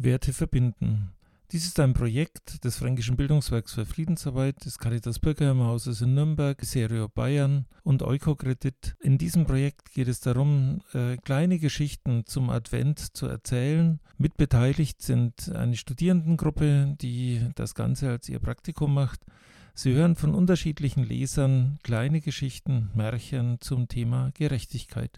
Werte verbinden. Dies ist ein Projekt des Fränkischen Bildungswerks für Friedensarbeit, des Caritas Bürgerheimerhauses in Nürnberg, Serio Bayern und Eukokredit. In diesem Projekt geht es darum, kleine Geschichten zum Advent zu erzählen. Mitbeteiligt sind eine Studierendengruppe, die das Ganze als ihr Praktikum macht. Sie hören von unterschiedlichen Lesern kleine Geschichten, Märchen zum Thema Gerechtigkeit.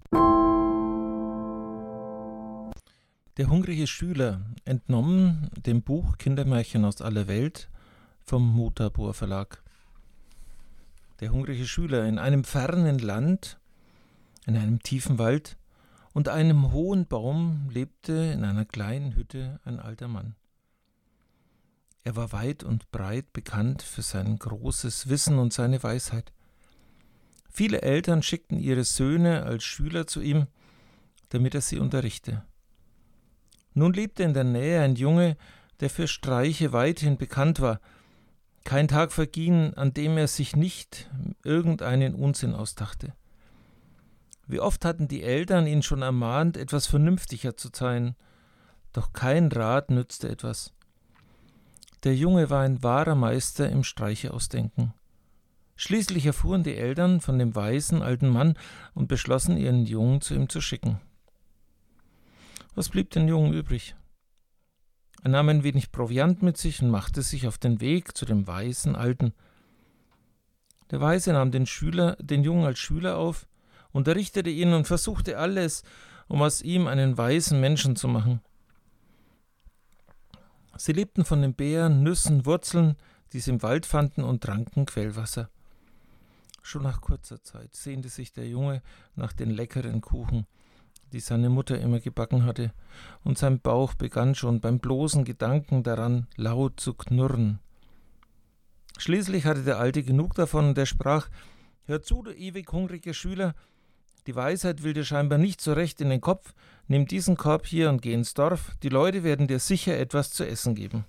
Der hungrige Schüler, entnommen dem Buch Kindermärchen aus aller Welt vom Mutabor Verlag. Der hungrige Schüler: In einem fernen Land, in einem tiefen Wald, unter einem hohen Baum lebte in einer kleinen Hütte ein alter Mann. Er war weit und breit bekannt für sein großes Wissen und seine Weisheit. Viele Eltern schickten ihre Söhne als Schüler zu ihm, damit er sie unterrichte. Nun lebte in der Nähe ein Junge, der für Streiche weithin bekannt war. Kein Tag verging, an dem er sich nicht irgendeinen Unsinn ausdachte. Wie oft hatten die Eltern ihn schon ermahnt, etwas vernünftiger zu sein, doch kein Rat nützte etwas. Der Junge war ein wahrer Meister im Streiche-Ausdenken. Schließlich erfuhren die Eltern von dem weisen alten Mann und beschlossen, ihren Jungen zu ihm zu schicken. Was blieb den Jungen übrig? Er nahm ein wenig Proviant mit sich und machte sich auf den Weg zu dem weisen Alten. Der Weise nahm den Jungen als Schüler auf, unterrichtete ihn und versuchte alles, um aus ihm einen weisen Menschen zu machen. Sie lebten von den Beeren, Nüssen, Wurzeln, die sie im Wald fanden, und tranken Quellwasser. Schon nach kurzer Zeit sehnte sich der Junge nach den leckeren Kuchen, die seine Mutter immer gebacken hatte, und sein Bauch begann schon beim bloßen Gedanken daran laut zu knurren. Schließlich hatte der Alte genug davon und er sprach: »Hör zu, du ewig hungriger Schüler, die Weisheit will dir scheinbar nicht so recht in den Kopf. Nimm diesen Korb hier und geh ins Dorf, die Leute werden dir sicher etwas zu essen geben.«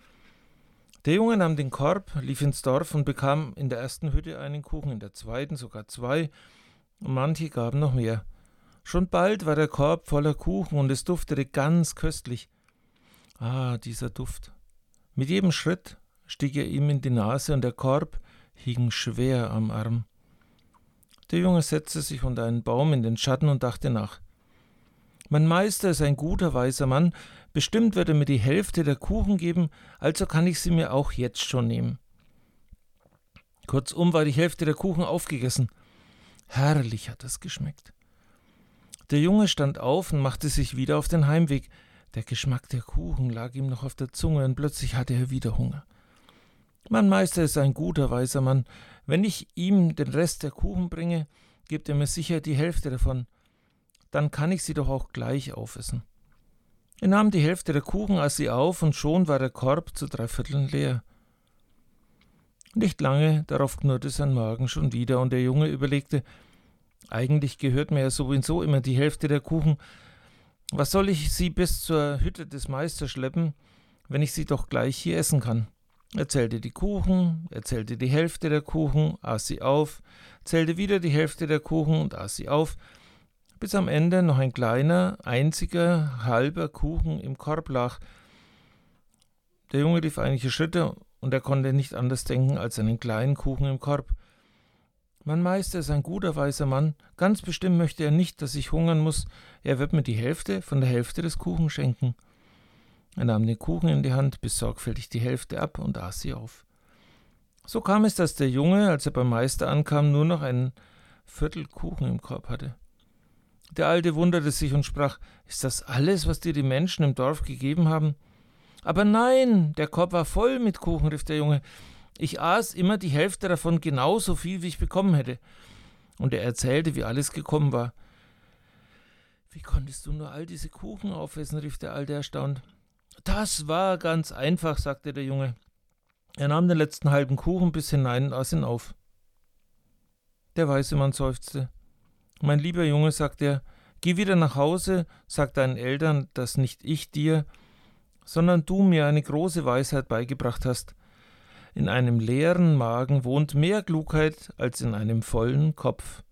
Der Junge nahm den Korb, lief ins Dorf und bekam in der ersten Hütte einen Kuchen, in der zweiten sogar 2, und manche gaben noch mehr. Schon bald war der Korb voller Kuchen und es duftete ganz köstlich. Ah, dieser Duft! Mit jedem Schritt stieg er ihm in die Nase und der Korb hing schwer am Arm. Der Junge setzte sich unter einen Baum in den Schatten und dachte nach. Mein Meister ist ein guter, weiser Mann, bestimmt wird er mir die Hälfte der Kuchen geben, also kann ich sie mir auch jetzt schon nehmen. Kurzum war die Hälfte der Kuchen aufgegessen. Herrlich hat es geschmeckt. Der Junge stand auf und machte sich wieder auf den Heimweg. Der Geschmack der Kuchen lag ihm noch auf der Zunge und plötzlich hatte er wieder Hunger. Mein Meister ist ein guter, weiser Mann. Wenn ich ihm den Rest der Kuchen bringe, gibt er mir sicher die Hälfte davon. Dann kann ich sie doch auch gleich aufessen. Er nahm die Hälfte der Kuchen, aß sie auf und schon war der Korb zu 3/4 leer. Nicht lange darauf knurrte sein Magen schon wieder und der Junge überlegte: Eigentlich gehört mir ja sowieso immer die Hälfte der Kuchen. Was soll ich sie bis zur Hütte des Meisters schleppen, wenn ich sie doch gleich hier essen kann? Er zählte die Kuchen, er zählte die Hälfte der Kuchen, aß sie auf, zählte wieder die Hälfte der Kuchen und aß sie auf, bis am Ende noch ein kleiner, einziger, halber Kuchen im Korb lag. Der Junge lief einige Schritte und er konnte nicht anders denken als einen kleinen Kuchen im Korb. Mein Meister ist ein guter, weiser Mann. Ganz bestimmt möchte er nicht, dass ich hungern muss. Er wird mir die Hälfte von der Hälfte des Kuchens schenken. Er nahm den Kuchen in die Hand, biss sorgfältig die Hälfte ab und aß sie auf. So kam es, dass der Junge, als er beim Meister ankam, nur noch ein Viertel Kuchen im Korb hatte. Der Alte wunderte sich und sprach: Ist das alles, was dir die Menschen im Dorf gegeben haben? Aber nein, der Korb war voll mit Kuchen, rief der Junge. Ich aß immer die Hälfte davon genauso viel, wie ich bekommen hätte. Und er erzählte, wie alles gekommen war. Wie konntest du nur all diese Kuchen aufessen, rief der Alte erstaunt. Das war ganz einfach, sagte der Junge. Er nahm den letzten halben Kuchen bis hinein und aß ihn auf. Der weise Mann seufzte. Mein lieber Junge, sagte er, geh wieder nach Hause, sag deinen Eltern, dass nicht ich dir, sondern du mir eine große Weisheit beigebracht hast. In einem leeren Magen wohnt mehr Klugheit als in einem vollen Kopf.